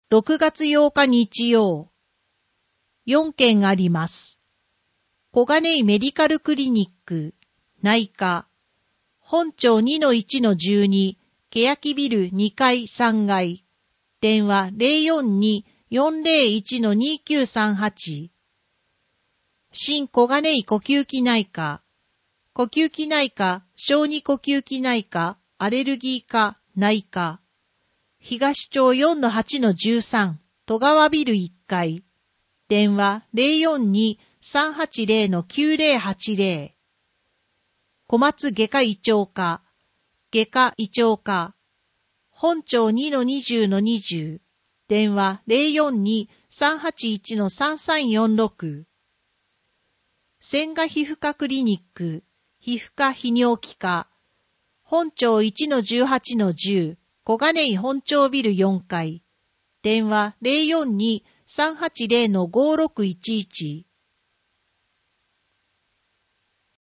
6月8日日曜。4件あります。小金井メディカルクリニック、内科。本町 2-1-12、欅ビル2階3階。電話 042-401-2938。新小金井呼吸器内科。呼吸器内科、小児呼吸器内科、アレルギー科、内科。東町 4-8-13、戸川ビル1階。電話 042-380-9080。小松外科胃腸科。外科胃腸科。本町 2-20-20。電話 042-381-3346。千賀皮膚科クリニック。皮膚科泌尿器科。本町 1-18-10。小金井本町ビル4階。電話 042-380-5611。